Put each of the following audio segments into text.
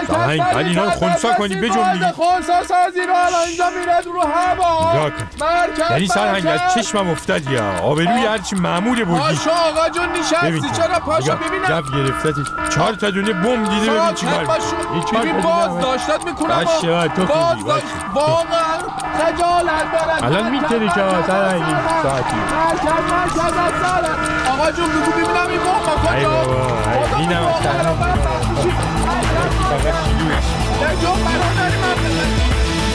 زنگ بعد اینا رو خونسا کنی بجنبی خونسا سازی رو الان اینجا میره رو هوا. یعنی سرهنگ از چشمم افتاد یا آبروی هرچی معمول بودی. پاشا آقا جون نشستی چرا پاشا ببینم. جف گرفتتش 4 تا دونه بم دیده ببین چیکار ببین باز داشتت میکنم باشه تو خوبی باشه واقعا خجالت دارم. الان میتونی که سرهنگ ساعتی مرکز از ساله آقا جون بگو ببینم این بم کجا. ای بابا اینم از سرهنگ فقط شیلوش یه جون برام داری من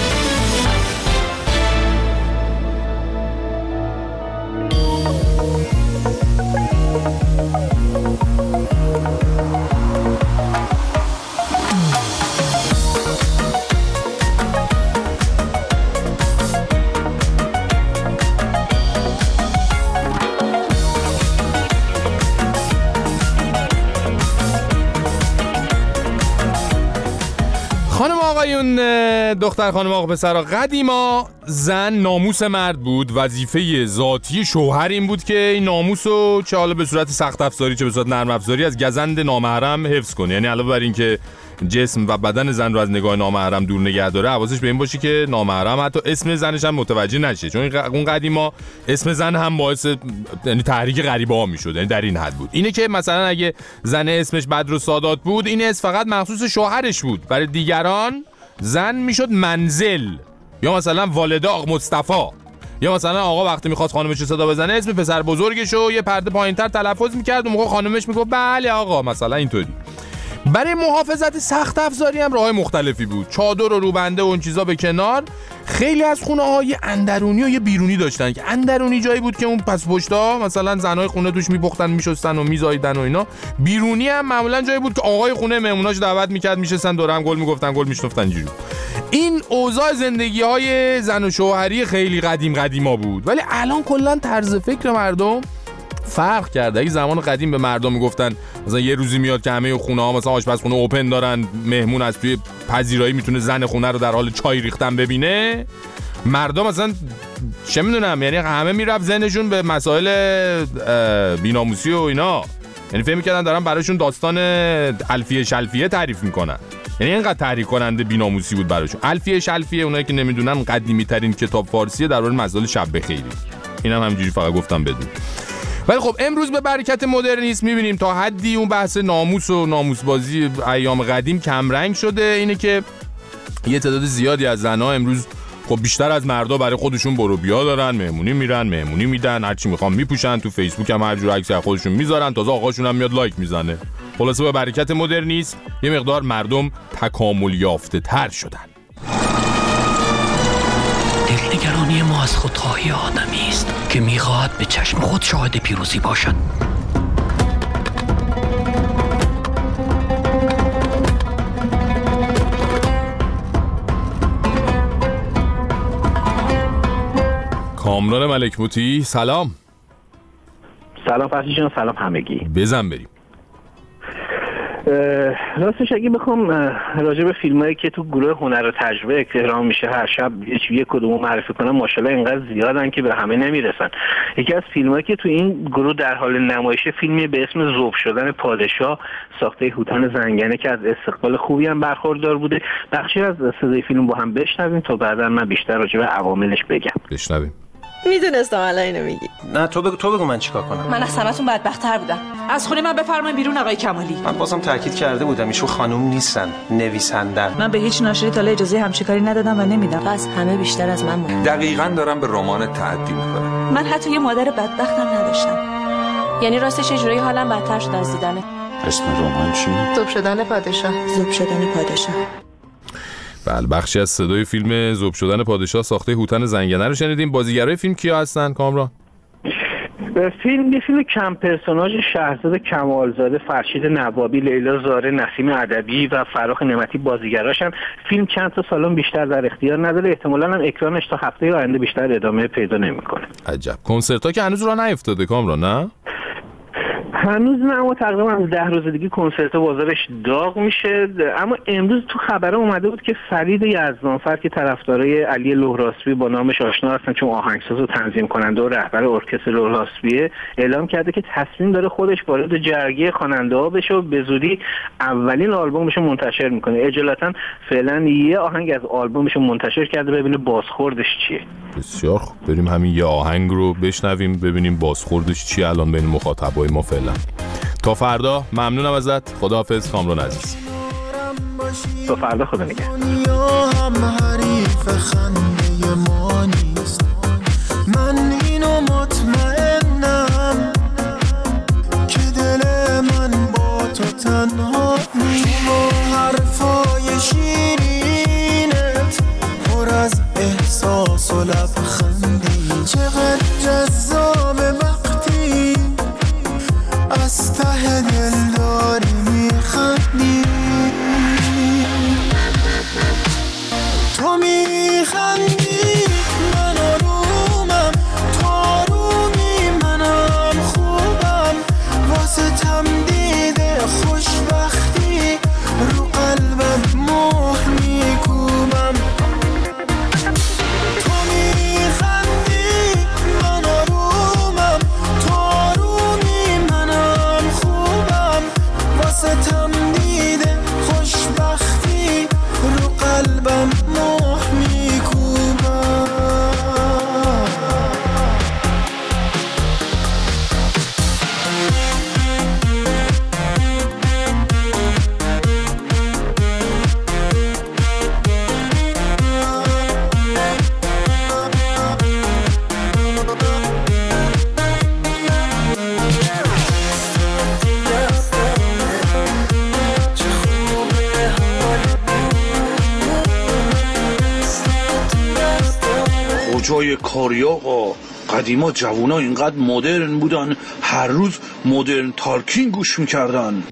خانم آقایون دختر خانم آقا پسرا قدیما زن ناموس مرد بود. وظیفه ذاتی شوهر این بود که این ناموسو چه حالا به صورت سخت افزاری چه به صورت نرم افزاری از گزند نامحرم حفظ کنه. یعنی علاوه بر این که جسم و بدن زن رو از نگاه نامحرم دور نگه داره حواسش به این باشه که نامحرم حتی اسم زنش هم متوجه نشه، چون اون قدیما اسم زن هم باعث یعنی تحریک غریبه‌ها میشد. یعنی در این حد بود. اینه که مثلا اگه زن اسمش بدر و سادات بود این اسم فقط مخصوص شوهرش بود، برای دیگران زن میشد منزل یا مثلا والده آقا مصطفی، یا مثلا آقا وقتی میخواد خانمش رو صدا بزنه اسم پسر بزرگشو یه پرده پایینتر تلفظ میکرد، اون موقع خانمش میگفت بله آقا مثلا اینطوری. برای محافظت سخت افزاری هم راههای مختلفی بود. چادر و روبنده و اون چیزا به کنار، خیلی از خونه‌ها یه اندرونی و یه بیرونی داشتن که اندرونی جایی بود که اون پس پشتا مثلا زنای خونه توش میپختن میشستن و میزاییدن و اینا. بیرونی هم معمولا جایی بود که آقای خونه مهموناش دعوت میکرد میشستن دور هم گل میگفتن گل میشنفتن اینجوری. این اوضاع زندگی‌های زن و شوهری خیلی قدیما بود. ولی الان کلا طرز فکر مردم فرق کرده. اگه زمان قدیم به مردم میگفتن مثلا یه روزی میاد که همه خونه‌ها مثلا آشپزخونه اوپن دارن، مهمون از توی پذیرایی میتونه زن خونه رو در حال چای ریختن ببینه، مردم مثلا چه میدونم یعنی همه میرفت ذهنشون به مسائل بی‌ناموسی و اینا، یعنی فکر می‌کردن دارن براشون داستان الفیه شلفیه تعریف میکنن. یعنی اینقدر تحریک کننده بی‌ناموسی بود براشون. الفیه شلفیه اونایی که نمیدونن قدیمی ترین کتاب فارسیه درباره مسائل شب بخیری. اینم همینجوری فقط گفتم بدون. ولی خب امروز به برکت مدرنیسم میبینیم تا حدی اون بحث ناموس و ناموسبازی ایام قدیم کم رنگ شده. اینه که یه تعداد زیادی از زنها امروز خب بیشتر از مردا برای خودشون برو بیا دارن، مهمونی میرن، مهمونی میدن، هر چی میخوام میپوشن، تو فیسبوک هم هر جور عکس خودشون میذارن، تازه آقاشون هم میاد لایک میزنه. خلاصه به برکت مدرنیسم یه مقدار مردم تکامل یافته تر شدن. دلنگرانی ما از خودخواهی آدمی است که میخواهد به چشم خود شاهد پیروزی باشد. کامران ملک موتی سلام. سلام فرشی جان، سلام همگی. بزن بریم. راستش اگه بخوام راجع به فیلمایی که تو گروه هنر و تجربه اکرام میشه هر شب یک کدومو معرفی کنم ماشاءالله اینقدر زیادن که به همه نمیرسن. یکی از فیلمایی که تو این گروه در حال نمایش فیلمی به اسم ذوب شدن پادشاه ساخته هوتن زنگنه که از استقبال خوبی هم برخوردار بوده. بخشی از صدای فیلم با هم بشنویم تا بعدا من بیشتر راجع به عواملش بگم. بشنویم. میدونستم الان اینو میگی. نه تو بگو من چیکار کنم. من از همتون بدبخت‌تر بودم. از خونه من بفرمایید بیرون آقای کمالی. من بازم تاکید کرده بودم ایشون خانم نیستن، نویسندن. من به هیچ ناشری تا اجازه همشکاری ندادم و نمیدم. پس همه بیشتر از من بود. دقیقاً دارم به رمان تعدی میکنم. من حتی یه مادر بدبختم نداشتم. یعنی راستش یه جوری حالم بدتر شد از دیدنت. اسم رمان چی؟ ذوب شدن پادشاه. ذوب شدن پادشاه. بله، بخشی از صدای فیلم ذوب شدن پادشاه ساخته هوتن زنگنه رو شنیدیم. بازیگرای فیلم کیا هستن کامران؟ فیلم کم پرسوناژ شهرزاد کمالزاده، فرشید نوابی، لیلا زاره، نسیم ادبی و فراخ نعمتی بازیگراشن. فیلم چند تا سالن بیشتر در اختیار نداره، احتمالاً هم اکرانش تا هفته آینده بیشتر ادامه پیدا نمیکنه. عجب. کنسرت‌ها که هنوز راه نیفتاده کامران نه؟ هنوز نه، اما تقریبا از 10 روز دیگه کنسرت بازارش داغ میشه. اما امروز تو خبره اومده بود که فرید یزدانفر که طرفدارای علی لهراسبی با نامش آشنا هستن چون آهنگساز و تنظیم کننده و رهبر ارکستر لهراسبیه، اعلام کرده که تصمیم داره خودش وارد جرگه خواننده‌ها بشه و به زودی اولین آلبومش رو منتشر میکنه. اجالتا فعلا یه آهنگ از آلبومش رو منتشر کرده، ببینه بازخوردش چیه. بسیار خوب، بریم همین یه آهنگ رو بشنویم ببینیم بازخوردش چیه الان بین مخاطبای ما. فعلا تا فردا، ممنونم ازت. خداحافظ کامران عزیز. تا فردا، خدا نگهدار. هم حریف خنده ما نیست، من اینو مطمئنم که دل من با تو تنها نیست. حرفای شیرینت پر از احساس و لبخندی، چقدر جذاب وقتی از ته دل داری میخندی. تو میخندی من آرومم، تو آرومی منم خوبم، واسه تمدید خوشبختی رو قلبم مهر میکوبم. تو میخندی من آرومم، تو آرومی منم خوبم، واسه تمدید خوشبختی رو قلبم مهر میکوبم. کجای کاری آقا؟ قدیما جوونا اینقدر مدرن بودن، هر روز مدرن تالکین گوش میکردن.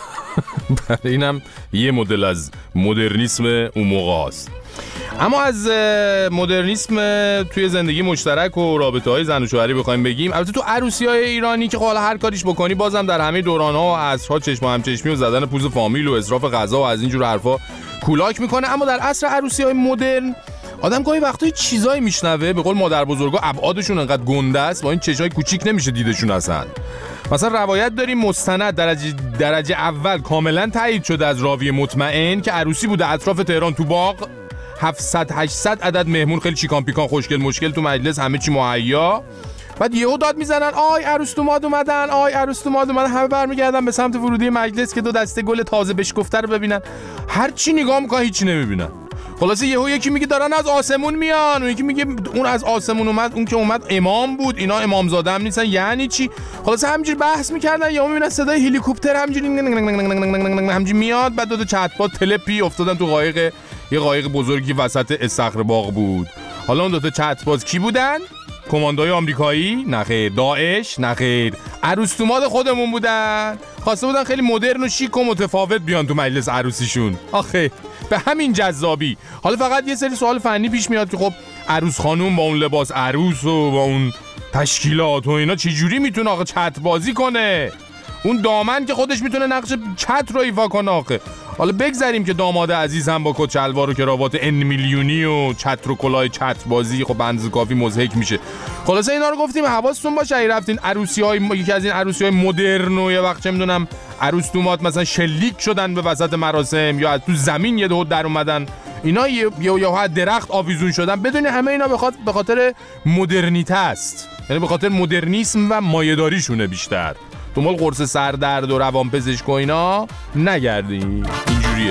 اینم یه مدل از مدرنیسم اون موقع است. اما از مدرنیسم توی زندگی مشترک و رابطه های زن و شوهری بخوایم بگیم، البته تو عروسی های ایرانی که حالا هر کاریش بکنی بازم در همه دوران‌ها و عصرها چشم و همچشمی و زدن پوز فامیل و اسراف غذا و از اینجور حرفا کولاک میکنه. اما در عصر عروسی های مدرن آدم گاهی وقتا چیزایی میشنوه، به قول مادر بزرگا ابعادشون انقدر گنده است با این چشای کوچیک نمیشه دیدشون اصلا. مثلا روایت داریم مستند درجه اول کاملا تایید شده از راوی مطمئن که عروسی بوده اطراف تهران تو باغ، 700-800 عدد مهمون خیلی چیکان پیکان خوشگل مشکل تو مجلس، همه چی مهیا. بعد یهو داد میزنن آی عروس دوماد اومدن، آی عروس دوماد اومدن. همه برمیگردن به سمت ورودی مجلس که دو دسته گل تازه بشکفته رو ببینن. هر چی نگاه میکنن هیچی نمیبینن. خلاصه یهو یکی میگه دارن از آسمون میان، اون یکی میگه اون از آسمون اومد، اون که اومد امام بود، اینا امامزاده هم نیستن، یعنی چی؟ خلاصه همینجوری بحث میکردن، یهو میبینن صدای هلیکوپتر همینجوری میاد. بعد دو چتبات تلپی افتادن تو قایق، یه قایق بزرگی وسط استخر باغ بود. حالا اون دو تا چتباز کی بودن؟ کماندوی آمریکایی؟ نخیر. داعش؟ نخیر. عروس دوماد خودمون بودن. خواسته بودن خیلی مدرن و شیک و متفاوت بیان تو مجلس عروسیشون. آخه به همین جذابی. حالا فقط یه سری سوال فنی پیش میاد که خب عروس خانوم با اون لباس عروس و با اون تشکیلات و اینا چه جوری میتونه آخه چت بازی کنه؟ اون دامن که خودش میتونه نقش چت رو ایفا کنه آخه. حالا بگذاریم که داماد عزیز هم با کت شلوار و کراوات ان میلیونی و چتر و کلاه چت بازی خب بنز کافی مضحک میشه. خلاصه اینا رو گفتیم حواستون باشه اگه رفتین عروسی‌های یکی از این عروسی‌های مدرن و یه وقت چه میدونم عروس دومات مثلا شلیک شدن به وسط مراسم یا از تو زمین یه دور در اومدن، اینا یا درخت آویزون شدن، بدونی همه اینا به خاطر مدرنیته است. یعنی به خاطر مدرنیسم و مایه‌داریشونه بیشتر. دنبال قرص سردرد و روانپزشک و اینا نگردین، اینجوریه.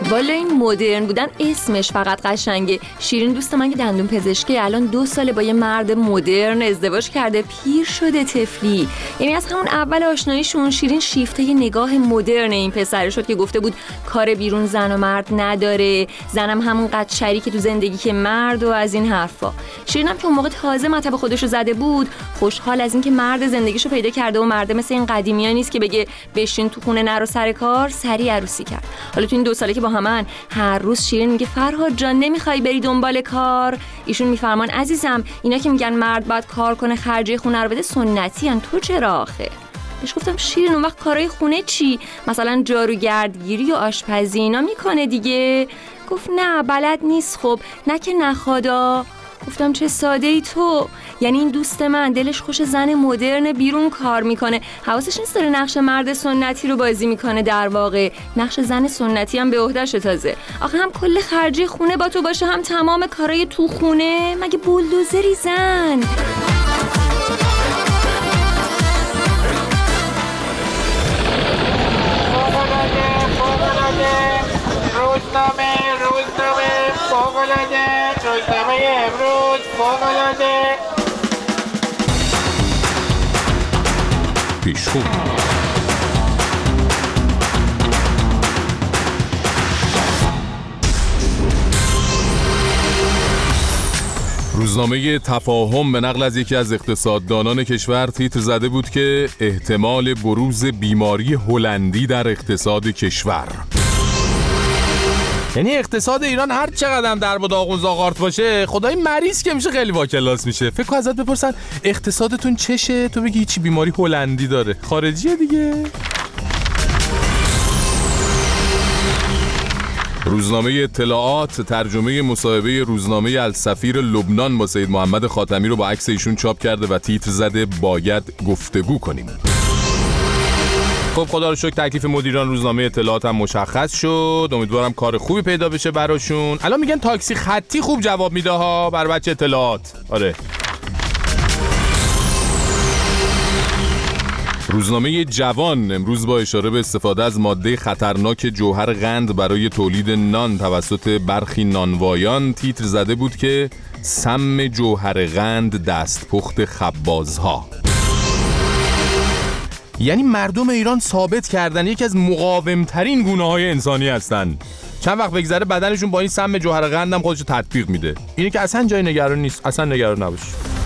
والا این مدرن بودن اسمش فقط قشنگه. شیرین دوست من که دندون پزشکه الان 2 ساله با یه مرد مدرن ازدواج کرده، پیر شده طفلی. یعنی از همون اول آشناییشون شیرین شیفته یه نگاه مدرن این پسر شد که گفته بود کار بیرون زن و مرد نداره، زنم همون قد شریک تو زندگی که مرد و از این حرفا. شیرینم که اون موقع تازه مطب خودشو زده بود، خوشحال از اینکه مرد زندگیشو پیدا کرده و مرد مثل این قدیمی‌ها نیست که بگه بشین تو خونه نرو سر کار، سریع عروسی کرد. حالا تو این 2 ساله که با همن هر روز شیرین میگه فرهاد جان نمیخوای بری دنبال کار؟ ایشون میفرمان عزیزم اینا که میگن مرد باید کار کنه خرجی خونه رو بده سنتی ان، تو چرا آخه؟ بهش گفتم شیرین اون وقت کارهای خونه چی؟ مثلا جاروگردگیری و آشپزی اینا میکنه دیگه؟ گفت نه بلد نیست. خب نه که نخوادا. گفتم چه ساده ای تو، یعنی این دوست من دلش خوش زن مدرن بیرون کار میکنه، حواسش نیست داره نقش مرد سنتی رو بازی میکنه، در واقع نقش زن سنتی هم به عهده‌ش تازه. آخه هم کل خرجی خونه با تو باشه، هم تمام کارهای تو خونه، مگه بولدوزری زن؟ روزنامه امروز فوق‌العاده. پیشخو روزنامه تفاهم به نقل از یکی از اقتصاددانان کشور تیتر زده بود که احتمال بروز بیماری هلندی در اقتصاد کشور. یعنی اقتصاد ایران هر چقدر در با داغون زاغارت باشه، خدای مریض که میشه خیلی واکلاس میشه. فکر کن ازت بپرسن اقتصادتون چشه، تو بگی هیچی بیماری هلندی داره، خارجیه دیگه. روزنامه اطلاعات ترجمه مصاحبه روزنامه السفیر لبنان با سید محمد خاتمی رو با عکس ایشون چاپ کرده و تیتر زده باید گفتگو کنیم. خب خدا رو شکر تکلیف مدیران روزنامه اطلاعات هم مشخص شد. امیدوارم کار خوبی پیدا بشه براشون. الان میگن تاکسی خطی خوب جواب میده ها بر بچه اطلاعات. آره. روزنامه جوان امروز با اشاره به استفاده از ماده خطرناک جوهر قند برای تولید نان توسط برخی نانوایان تیتر زده بود که سم جوهر قند دستپخت خبازها. یعنی مردم ایران ثابت کردن یکی از مقاومترین گونه‌های انسانی هستن. چند وقت بگذره بدنشون با این سم جوهر قند هم خودشو تطبیق میده. اینه که اصلا جای نگران نیست، اصلا نگران نباش.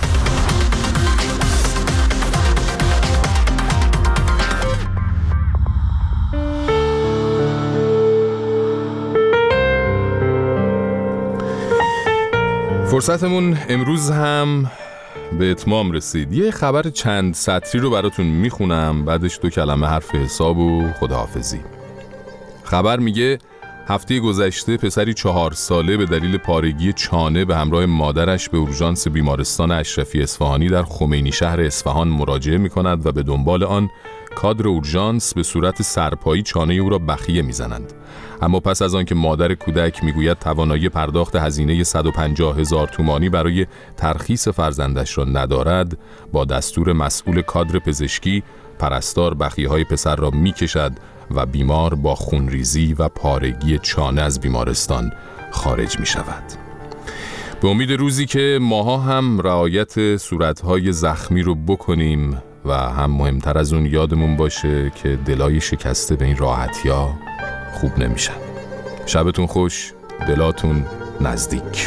فرصتمون امروز هم به اتمام رسید. یه خبر چند سطری رو براتون میخونم، بعدش 2 کلمه حرف حساب و خداحافظی. خبر میگه هفته گذشته پسری 4 ساله به دلیل پارگی چانه به همراه مادرش به اورژانس بیمارستان اشرفی اصفهانی در خمینی شهر اصفهان مراجعه میکند و به دنبال آن کادر اورژانس به صورت سرپایی چانه او را بخیه میزنند. اما پس از آن که مادر کودک میگوید توانایی پرداخت هزینه 150,000 تومانی برای ترخیص فرزندش را ندارد، با دستور مسئول کادر پزشکی پرستار بخیه‌های پسر را میکشد و بیمار با خونریزی و پارگی چانه از بیمارستان خارج می شود. به امید روزی که ماها هم رعایت صورتهای زخمی رو بکنیم و هم مهمتر از اون یادمون باشه که دلای شکسته به این راحتی‌ها خوب نمیشن. شبتون خوش، دلاتون نزدیک.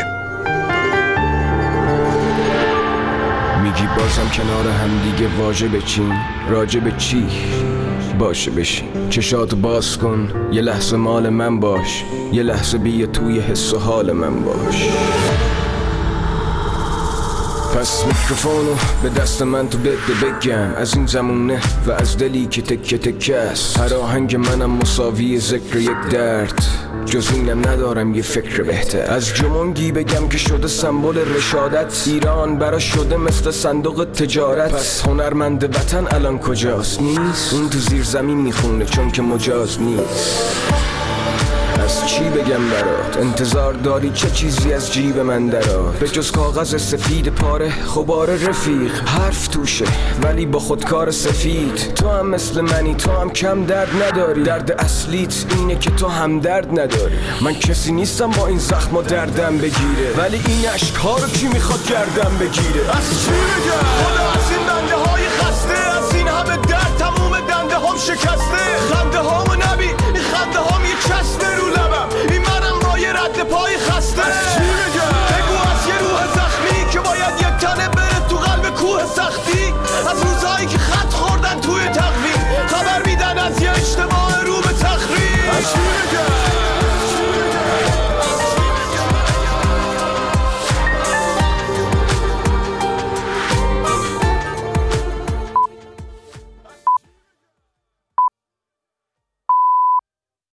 میگی بازم کنار هم دیگه واژه بچین، راجع به چی؟ باشه بشین، چشاتو باز کن، یه لحظه مال من باش، یه لحظه بیا توی حس و حال من باش. پس میکروفونو به دست من تو بده بگم، از این زمونه و از دلی که تکه تکه است. هر آهنگ منم مساوی ذکر یک درد، جز اینم ندارم یه فکر بهتر. از جمونگی بگم که شده سمبل رشادت، ایران برا شده مثل صندوق تجارت. پس هنرمند وطن الان کجاست؟ نیست، اون تو زیر زمین میخونه چون که مجاز نیست. از چی بگم برات؟ انتظار داری چه چیزی از جیب من درات؟ به جز کاغذ سفید پاره خبار رفیق حرف توشه ولی با خودکار سفید. تو هم مثل منی، تو هم کم درد نداری، درد اصلیت اینه که تو هم درد نداری. من کسی نیستم با این زخم و دردم بگیره، ولی این عشق‌ها رو کی میخواد گردم بگیره؟ از چی بگم؟ خدا از این بنده های خسته، از این همه درد تموم دنده هم شکسته. خنده هامو نبی، این خنده